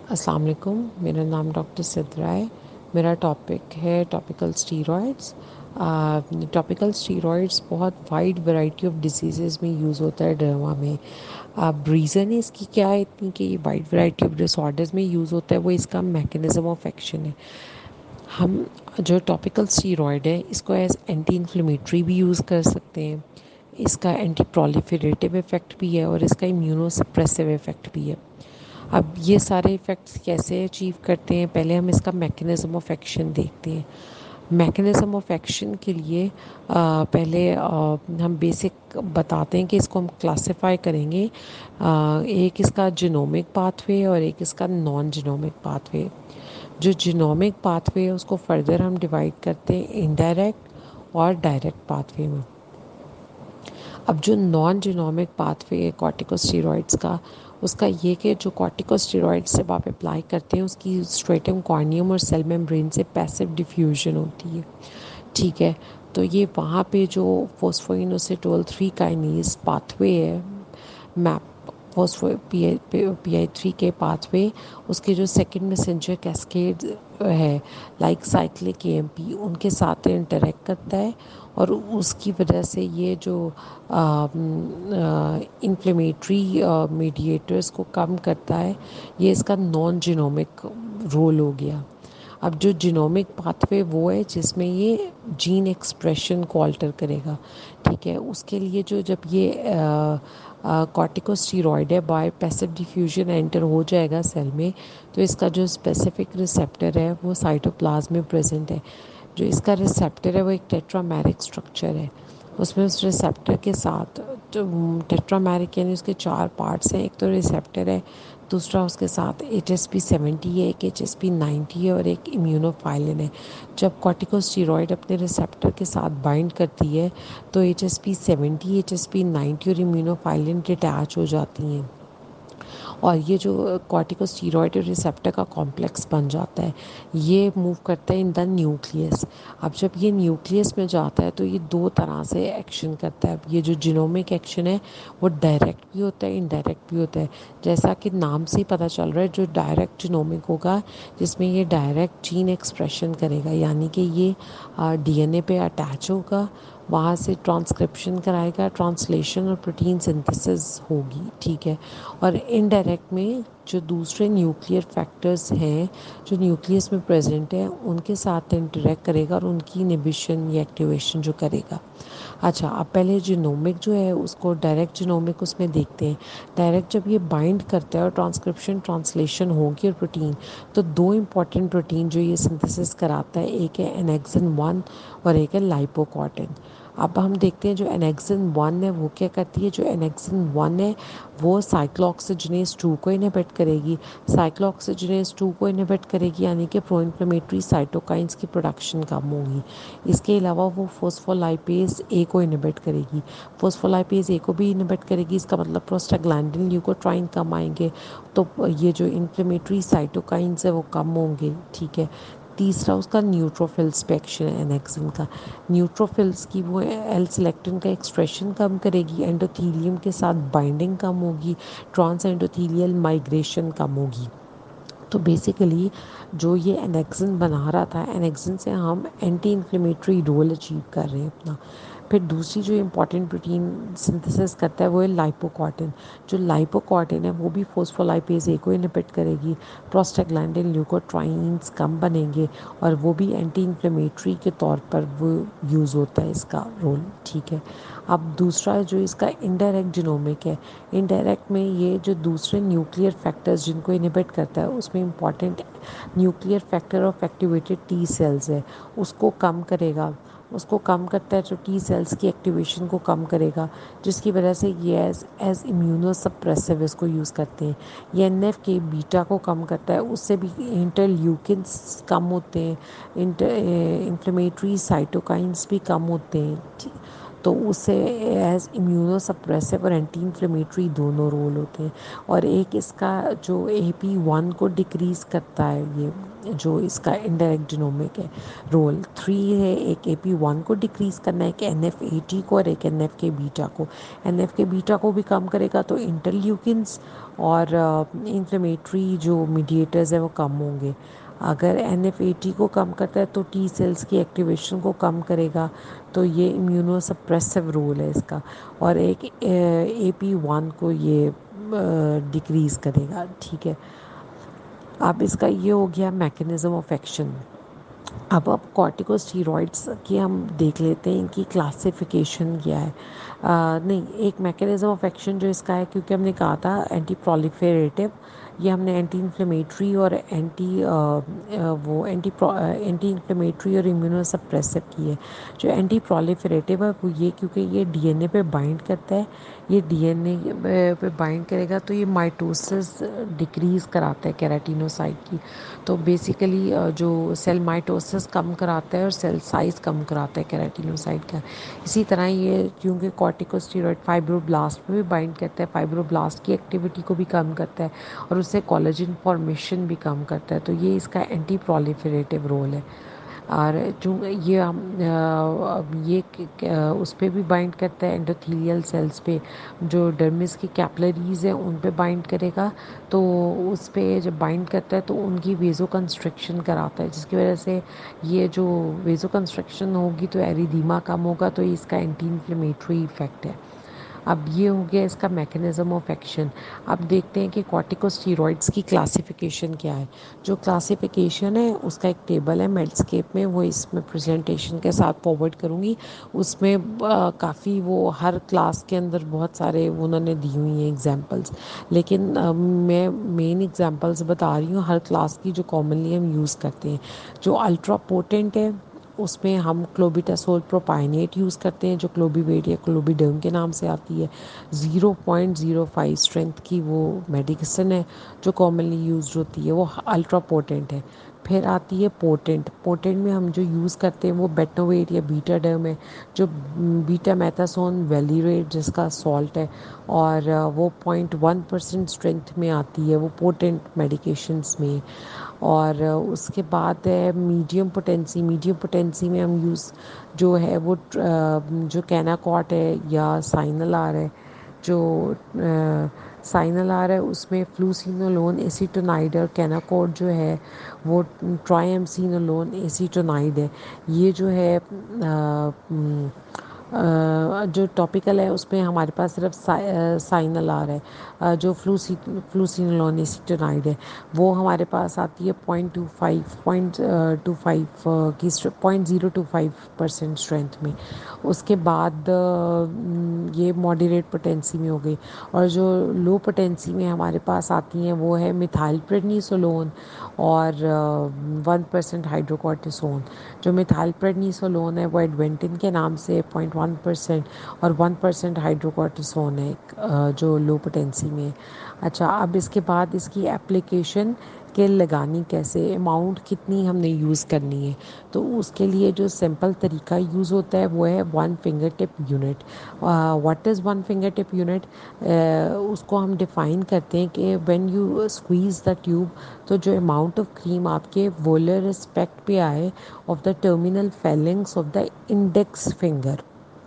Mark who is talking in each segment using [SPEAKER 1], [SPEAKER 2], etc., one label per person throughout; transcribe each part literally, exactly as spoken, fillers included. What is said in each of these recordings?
[SPEAKER 1] अस्सलाम वालेकुम। मेरा नाम डॉक्टर सिद्रा है। मेरा टॉपिक है टॉपिकल स्टीरॉयड्स। टॉपिकल स्टीरॉयड्स बहुत वाइड वैरायटी ऑफ डिसीज़ेज़ में यूज़ होता है डर्मा में। अब रीज़न इसकी क्या है इतनी कि ये वाइड वैरायटी ऑफ डिसऑर्डर्स में यूज़ होता है, वो इसका मैकेनिज़्म ऑफ एक्शन है। हम जो टॉपिकल स्टीरॉयड है इसको एज एंटी इन्फ्लेमेटरी भी यूज़ कर सकते हैं। इसका एंटी प्रोलिफरेटिव इफ़ेक्ट भी है और इसका इम्यूनो सप्रेसिव इफ़ेक्ट भी है। अब ये सारे इफ़ेक्ट्स कैसे अचीव करते हैं, पहले हम इसका मैकेनिज़्म ऑफ एक्शन देखते हैं। मैकेनिज़्म ऑफ एक्शन के लिए आ, पहले आ, हम बेसिक बताते हैं कि इसको हम क्लासिफाई करेंगे। आ, एक इसका जीनोमिक पाथवे और एक इसका नॉन जीनोमिक पाथवे। जो जीनोमिक पाथवे है उसको फर्दर हम डिवाइड करते हैं इनडायरेक्ट और डायरेक्ट पाथवे में। अब जो नॉन जीनोमिक पाथवे है कॉर्टिकोस्टेरॉइड्स का, उसका ये कि जो कॉर्टिकोस्टेरॉइड्स जब आप अप्लाई करते हैं उसकी स्ट्रेटम कॉर्नियम और सेल मेम्ब्रेन से पैसिव डिफ्यूजन होती है। ठीक है, तो ये वहाँ पे जो फोस्फोइनोसिटोल थ्री काइनेज पाथवे है, MAP phospho P I P I three के पाथवे, उसके जो सेकंड मैसेंजर कैस्केड है like cyclic A M P, उनके साथ इंटरेक्ट करता है और उसकी वजह से ये जो इन्फ्लेमेटरी मीडिएटर्स को कम करता है। ये इसका नॉन जीनोमिक रोल हो गया। अब जो जीनोमिक पाथवे वो है जिसमें ये जीन एक्सप्रेशन को ऑल्टर करेगा। ठीक है, उसके लिए जो जब ये कॉर्टिकोस्टेरॉइड है बाय पैसिव डिफ्यूजन एंटर हो जाएगा सेल में, तो इसका जो स्पेसिफिक रिसेप्टर है वो साइटोप्लाज्म में प्रेजेंट है। जो इसका रिसेप्टर है वो एक टेट्रामेरिक स्ट्रक्चर है। उसमें उस रिसेप्टर के साथ जो टेट्रामेरिक यानी उसके चार पार्ट्स हैं, एक तो रिसेप्टर है, दूसरा उसके साथ एच एस पी सेवेंटी है, एक एच एस पी नाइन्टी है और एक इम्यूनोफाइलिन है। जब कॉर्टिकोस्टेरॉइड अपने रिसेप्टर के साथ बाइंड करती है तो H S P seventy, H S P ninety और इम्यूनोफाइलिन डिटैच हो जाती हैं और ये जो कॉर्टिकोस्टेरॉइड रिसेप्टर का कॉम्प्लेक्स बन जाता है, ये मूव करता है इन द न्यूक्लियस। अब जब ये न्यूक्लियस में जाता है तो ये दो तरह से एक्शन करता है। ये जो जीनोमिक एक्शन है वो डायरेक्ट भी होता है, इनडायरेक्ट भी होता है। जैसा कि नाम से ही पता चल रहा है, जो डायरेक्ट जीनोमिक होगा जिसमें ये डायरेक्ट जीन एक्सप्रेशन करेगा, यानी कि ये डी एन ए पे अटैच होगा, वहाँ से ट्रांसक्रिप्शन कराएगा, ट्रांसलेशन और प्रोटीन सिंथेसिस होगी। ठीक है, और इनडायरेक्ट में जो दूसरे न्यूक्लियर फैक्टर्स हैं जो न्यूक्लियस में प्रेजेंट है उनके साथ इंटरेक्ट करेगा और उनकी इनिबिशन या एक्टिवेशन जो करेगा। अच्छा, अब पहले जीनोमिक जो है उसको डायरेक्ट जीनोमिक उसमें देखते हैं। डायरेक्ट जब ये बाइंड करता है और ट्रांसक्रिप्शन ट्रांसलेशन होगी और प्रोटीन, तो दो इंपॉर्टेंट प्रोटीन जो ये सिंथेसिस कराता है, एक है एनेक्सिन वन और एक है लाइपोकॉर्टिन। अब हम देखते हैं जो एनेक्सिन वन है वो क्या करती है। जो एनेक्सिन वन है वो साइक्लोऑक्सीजनेज टू को इनहिबिट करेगी। साइक्लोऑक्सीजनेज टू को इनहिबिट करेगी यानी कि प्रो इन्फ्लेमेटरी साइटोकाइंस की प्रोडक्शन कम होगी। इसके अलावा वो फोस्फोलाइपेज ए को इनहिबिट करेगी। फोस्फोलाइपेज ए को भी इनहिबिट करेगी, इसका मतलब प्रोस्टाग्लैंडिन ल्यूकोट्राइन कम आएंगे, तो ये जो इन्फ्लेमेटरी साइटोकाइंस है वो कम होंगे। ठीक है, तीसरा उसका न्यूट्रोफिल्स पे एक्शन है एनेक्सिन का। न्यूट्रोफिल्स की वो एल सिलेक्टिन का एक्सप्रेशन कम करेगी, एंडोथीलियम के साथ बाइंडिंग कम होगी, ट्रांस एंडोथीलियल माइग्रेशन कम होगी। तो बेसिकली जो ये एनेक्सिन बना रहा था, एनेक्सिन से हम एंटी इन्फ्लेमेटरी रोल अचीव कर रहे हैं अपना। फिर दूसरी जो इम्पॉर्टेंट प्रोटीन सिंथेसिस करता है वो है लाइपोकॉर्टिन। जो लाइपोकॉर्टिन है वो भी फोस्फोलाइपेज ए को इनहिबिट करेगी, प्रोस्टाग्लैंडिन ल्यूकोट्राइन्स कम बनेंगे और वो भी एंटी इन्फ्लेमेटरी के तौर पर वो यूज़ होता है इसका रोल। ठीक है, अब दूसरा जो इसका इनडायरेक्ट जीनोमिक है, इनडायरेक्ट में ये जो दूसरे न्यूक्लियर फैक्टर्स जिनको इनहिबिट करता है उसमें important nuclear factor of activated T cells है, उसको कम करेगा। उसको कम करता है जो टी सेल्स की एक्टिवेशन को कम करेगा, जिसकी वजह से ये एज एज इम्यूनो सप्रेसिव इसको यूज़ करते हैं। ये एन एफ के बीटा को कम करता है, उससे भी इंटरल्यूकिन्स कम होते हैं, इंटर इन्फ्लेमेटरी साइटोकाइंस भी कम होते हैं। तो उससे एज इम्यूनो सप्रेसिव और एंटी इन्फ्लेमेटरी दोनों रोल होते हैं। और एक इसका जो ए पी वन को डिक्रीज़ करता है, ये जो इसका इंडायरेक्ट जिनोमिक है रोल थ्री है, एक ए पी वन को डिक्रीज़ करना है, एक एन एफ ए टी को और एक एन एफ के बीटा को। एन एफ के बीटा को भी कम करेगा तो इंटरल्यूकिन्स और इन्फ्लेमेटरी जो मीडिएटर्स हैं वो कम होंगे। अगर एन एफ ए टी को कम करता है तो टी सेल्स की एक्टिवेशन को कम करेगा, तो ये इम्यूनो सप्रेसिव रोल है इसका। और एक ए पी वन को ये डिक्रीज़ करेगा, ठीक है। अब इसका ये हो गया मैकेनिज़्म ऑफ एक्शन। अब अब कॉर्टिकोस्टीरॉइड्स की हम देख लेते हैं, इनकी क्लासिफिकेशन क्या है। आ, नहीं, एक मैकेनिज़्म ऑफ एक्शन जो इसका है, क्योंकि हमने कहा था एंटी प्रोलिफेरेटिव, ये हमने एंटी इन्फ्लेमेटरी और एंटी वो एंटी एंटी इन्फ्लेमेटरी और इम्यूनो सप्रेसिव की है। जो एंटी प्रोलिफेरेटिव है वो ये, क्योंकि ये डीएनए पे बाइंड करता है, ये डीएनए पे बाइंड करेगा तो ये माइटोसिस डिक्रीज़ कराता है केराटिनोसाइट की। तो बेसिकली जो सेल माइटोसिस कम कराता है और सेल साइज़ कम कराता है केराटिनोसाइट का। इसी तरह ये क्योंकि कॉर्टिकोस्टेरॉइड फाइब्रोब्लास्ट पे भी बाइंड करता है, फाइब्रोब्लास्ट की एक्टिविटी को भी कम करता है और उससे कोलेजन फॉर्मेशन भी कम करता है, तो ये इसका एंटी प्रोलिफेरेटिव रोल है। और जो ये हम अ, ये क- क- उस पे भी बाइंड करता है एंडोथेलियल सेल्स पे, जो डर्मिस की कैपिलरीज हैं उन पे बाइंड करेगा। तो उस पे जब बाइंड करता है तो उनकी वेजो कंस्ट्रक्शन कराता है, जिसकी वजह से ये जो वेजो कंस्ट्रक्शन होगी तो एरिदीमा कम होगा, तो ये इसका एंटी इन्फ्लेमेटरी इफेक्ट है। अब ये हो गया इसका मैकेनिज़्म ऑफ एक्शन। अब देखते हैं कि कॉर्टिकोस्टीरॉइड्स की क्लासिफिकेशन क्या है। जो क्लासिफिकेशन है उसका एक टेबल है मेडस्केप में, वो इसमें प्रेजेंटेशन के साथ फॉरवर्ड करूँगी। उसमें काफ़ी वो हर क्लास के अंदर बहुत सारे उन्होंने दी हुई हैं एग्जांपल्स, लेकिन अ, मैं मेन एग्जांपल्स बता रही हूँ हर क्लास की जो कॉमनली हम यूज़ करते हैं। जो अल्ट्रा पोटेंट है उसमें हम क्लोबिटासोल प्रोपाइनेट यूज़ करते हैं, जो क्लोबिवेट या क्लोबिडर्म के नाम से आती है। Zero point zero five strength की वो मेडिसिन है जो कॉमनली यूज़ होती है, वो अल्ट्रा पोटेंट है। फिर आती है पोटेंट। पोटेंट में हम जो यूज़ करते हैं वो बेटोवेट या बीटाडर्म है, जो बीटा मेथासोन वेलिरेट जिसका सॉल्ट है, और अ, वो पॉइंट वन परसेंट स्ट्रेंथ में आती है वो पोटेंट मेडिकेशंस में। और अ, उसके बाद है मीडियम पोटेंसी। मीडियम पोटेंसी में हम यूज़ जो है वो अ, जो कैनाकॉट है या साइनलार है, जो साइनलार है उसमें फ्लूसिनोलोन एसीटोनाइड और कैनाकॉट जो है वो ट्राइएमसिनोलोन एसीटोनाइड है। ये जो है अ, उम, अ, जो टॉपिकल है उसमें हमारे पास सिर्फ साइनल आ रहा है। अ, जो फ्लूसी फ्लूसिनोलोन एसीटोनाइड है वो हमारे पास आती है point two five point two five की point zero two five percent strength में। उसके बाद अ, ये मॉडरेट पोटेंसी में हो गई। और जो लो पोटेंसी में हमारे पास आती हैं वो है मिथाइल प्रेडनिसोलोन और वन परसेंट हाइड्रोकॉर्टिसोन। जो मिथाइल प्रेडनिसोलोन है वो एडवेंटिन के नाम से पॉइंट वन परसेंट, और वन परसेंट हाइड्रोकॉर्टिसोन है अ, जो लो पोटेंसी में है। अच्छा, अब इसके बाद इसकी एप्लीकेशन के लगानी कैसे, अमाउंट कितनी हमने यूज़ करनी है, तो उसके लिए जो सिंपल तरीका यूज़ होता है वो है one finger tip unit. What is one finger tip unit? उसको हम डिफ़ाइन करते हैं कि when you squeeze the tube, तो जो अमाउंट ऑफ क्रीम आपके वोलर रिस्पेक्ट पे आए of the terminal phalanges of the index finger,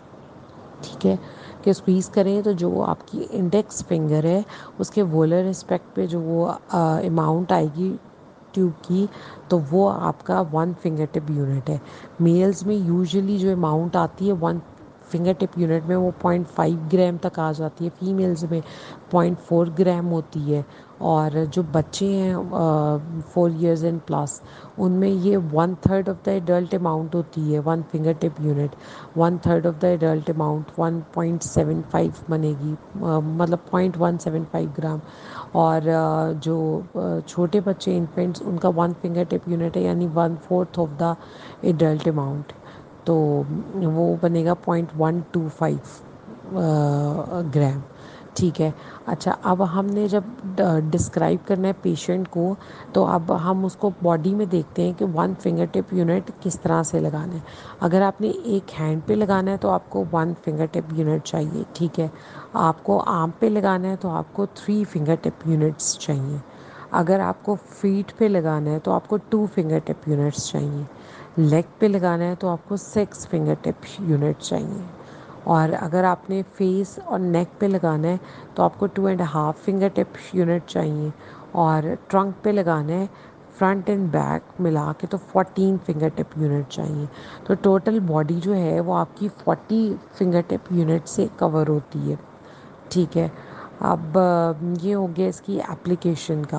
[SPEAKER 1] ठीक है, कि स्क्वीज़ करें तो जो आपकी इंडेक्स फिंगर है उसके वोलर रिस्पेक्ट पे जो वो अमाउंट आएगी ट्यूब की, तो वो आपका वन फिंगर टिप यूनिट है। मेल्स में यूजुअली जो अमाउंट आती है वन फिंगर टिप यूनिट में वो पॉइंट फाइव ग्राम तक आ जाती है, फीमेल्स में पॉइंट फोर ग्राम होती है। और जो बच्चे हैं फोर इयर्स एंड प्लस, उनमें ये one third of the adult amount होती है one finger tip unit. One third of the adult amount one point seven five बनेगी, अ, मतलब point one seven five gram. और अ, जो अ, छोटे बच्चे इन्फेंट्स उनका वन फिंगर टिप यूनिट है यानी one fourth of the adult amount, तो वो बनेगा point one two five gram. ठीक है। अच्छा, अब हमने जब डिस्क्राइब करना है पेशेंट को, तो अब हम उसको बॉडी में देखते हैं कि वन फिंगर टिप यूनिट किस तरह से लगाना है। अगर आपने एक हैंड पे लगाना है तो आपको वन फिंगर टिप यूनिट चाहिए, ठीक है। आपको आर्म पे लगाना है तो आपको थ्री फिंगर टिप यूनिट्स चाहिए। अगर आपको फीट पे लगाना है तो आपको टू फिंगर टिप यूनिट्स चाहिए। लेग पे लगाना है तो आपको सिक्स फिंगर टिप यूनिट चाहिए। और अगर आपने फेस और नेक पे लगाना है तो आपको two and half finger tip unit चाहिए। और ट्रंक पे लगाना है फ्रंट एंड बैक मिला के तो फोर्टीन फिंगर टिप यूनिट चाहिए। तो टोटल बॉडी जो है वो आपकी फोर्टी फिंगर टिप यूनिट से कवर होती है, ठीक है। अब अ, ये हो गया इसकी एप्लीकेशन का।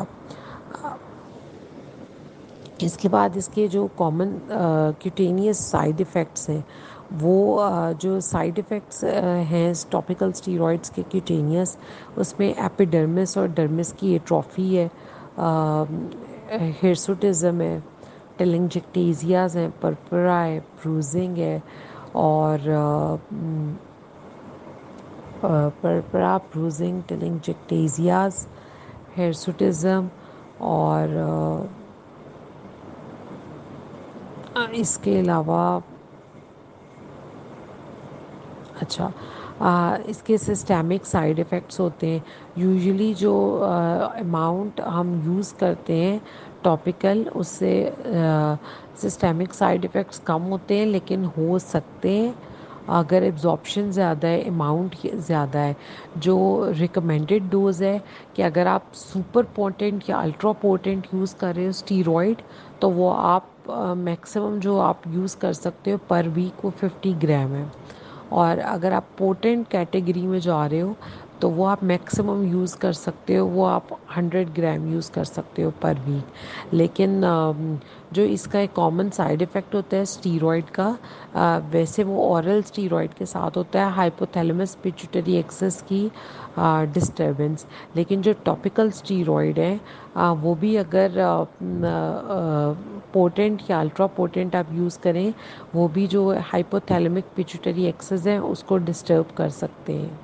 [SPEAKER 1] इसके बाद इसके जो कॉमन क्यूटेनियस साइड इफ़ेक्ट्स हैं, वो अ, जो साइड इफ़ेक्ट्स हैं टॉपिकल स्टीरॉइड्स के क्यूटेनियस, उसमें एपिडर्मिस और डर्मिस की एट्रोफी है, हिर्सुटिज्म है, टेलिंगजेक्टेजियाज हैं, परपरा है, ब्रूजिंग है, और परपरा, ब्रूजिंग, टेलिंगजेक्टेजियाज, हिर्सुटिज्म, और अ, इसके अलावा अच्छा, आ, इसके सिस्टेमिक साइड इफ़ेक्ट्स होते हैं। यूजुअली जो अमाउंट हम यूज़ करते हैं टॉपिकल, उससे सिस्टेमिक साइड इफ़ेक्ट्स कम होते हैं, लेकिन हो सकते हैं अगर एब्जॉर्प्शन ज़्यादा है, अमाउंट ज़्यादा है। जो रिकमेंडेड डोज़ है कि अगर आप सुपर पोटेंट या अल्ट्रा पोटेंट यूज़ कर रहे हो स्टीरॉयड, तो वो आप मैक्सिमम जो आप यूज़ कर सकते हो पर वीक वो फिफ्टी ग्राम है। और अगर आप पोटेंट कैटेगरी में जा रहे हो तो वो आप मैक्सिमम यूज़ कर सकते हो, वो आप हंड्रेड ग्राम यूज़ कर सकते हो पर वीक। लेकिन अम, जो इसका एक कॉमन साइड इफ़ेक्ट होता है स्टीरॉयड का, अ, वैसे वो ओरल स्टीरॉयड के साथ होता है हाइपोथैलेमस पिट्यूटरी एक्सेस की डिस्टर्बेंस। लेकिन जो टॉपिकल स्टीरॉयड है, अ, वो भी अगर पोटेंट या अल्ट्रा पोटेंट आप यूज़ करें, वो भी जो हाइपोथैलेमिक पिट्यूटरी एक्सेस है उसको डिस्टर्ब कर सकते हैं।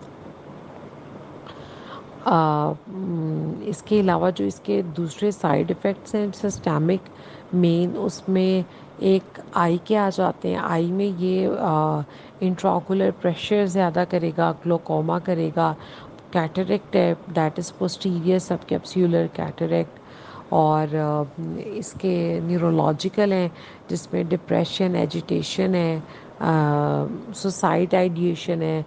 [SPEAKER 1] आ, हम्म, इसके अलावा जो इसके दूसरे साइड इफ़ेक्ट्स हैं सिस्टमिक मेन, उसमें एक आई के आ जाते हैं। आई में ये इंट्राओकुलर प्रेशर ज़्यादा करेगा, ग्लोकोमा करेगा, कैटरेक्ट है, that is posterior subcapsular cataract. और अ, इसके न्यूरोलॉजिकल हैं जिसमें डिप्रेशन, एजिटेशन है, सुसाइड आइडिएशन है,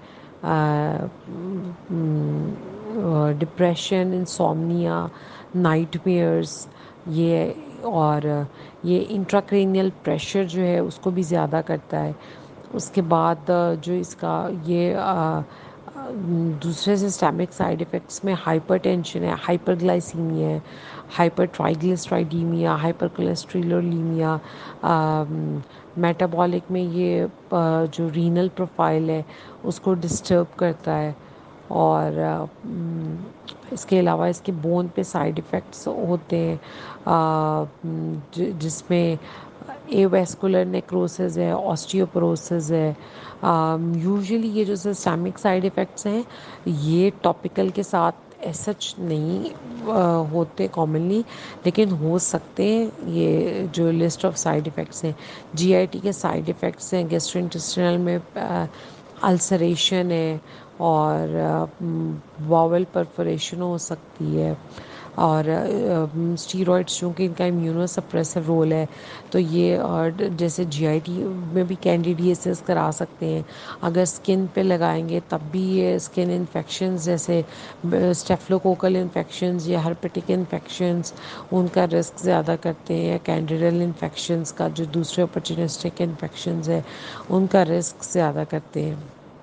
[SPEAKER 1] डिप्रेशन, इंसोम्निया, नाइटमेयर्स, ये। और ये इंट्राक्रेनियल प्रेशर जो है उसको भी ज़्यादा करता है। उसके बाद अ, जो इसका ये अ, अ, दूसरे सिस्टमिक साइड इफ़ेक्ट्स में हाइपरटेंशन है, हाइपरग्लाइसीमिया है, hypertriglyceridaemia, hypercholesterolaemia, metabolic में ये अ, जो रीनल प्रोफाइल है उसको डिस्टर्ब करता है। और अ, हम्म, इसके अलावा इसके बोन पे साइड इफ़ेक्ट्स होते हैं, अ, जि- जिसमें एवेस्कुलर नेक्रोसिस है, ऑस्टियोपोरोसिस है। यूजुअली ये जो सिस्टमिक साइड इफ़ेक्ट्स हैं ये टॉपिकल के साथ सच नहीं अ, होते कॉमनली, लेकिन हो सकते हैं। ये जो लिस्ट ऑफ साइड इफ़ेक्ट्स हैं, जीआईटी के साइड इफ़ेक्ट्स हैं, गैस्ट्रोइंटेस्टिनल में अल्सरेशन है, और वावल परफोरेशन हो सकती है। और स्टीरॉइड्स चूँकि इनका इम्यूनो सप्रेसिव रोल है, तो ये और जैसे जीआईटी में भी कैंडिडियासिस करा सकते हैं। अगर स्किन पे लगाएंगे तब भी ये स्किन इन्फेक्शंस जैसे स्टेफ्लोकोकल इन्फेक्शंस या हर्पेटिक इन्फेक्शंस उनका रिस्क ज़्यादा करते हैं, या कैंडिडल इन्फेक्शंस का जो दूसरे अपॉर्चुनिस्टिक इन्फेक्शंस है उनका रिस्क ज़्यादा करते हैं।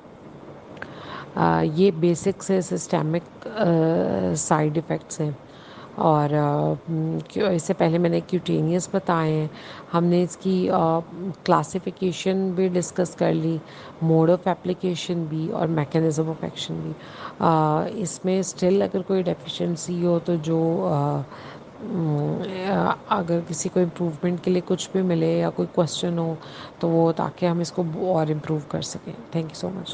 [SPEAKER 1] आ, ये बेसिक से सिस्टेमिक साइड इफ़ेक्ट्स हैं। और आ, हम्म, क्यों इससे पहले मैंने क्यूटेनियस बताए हैं। हमने इसकी क्लासिफिकेशन भी डिस्कस कर ली, मोड ऑफ एप्लीकेशन भी, और मैकेनिज़्म ऑफ एक्शन भी। आ, इसमें स्टिल अगर कोई डेफिशिएंसी हो तो जो आ, हम्म, आ, अगर किसी को इम्प्रूवमेंट के लिए कुछ भी मिले या कोई क्वेश्चन हो तो वो, ताकि हम इसको और इम्प्रूव कर सकें। Thank you so much.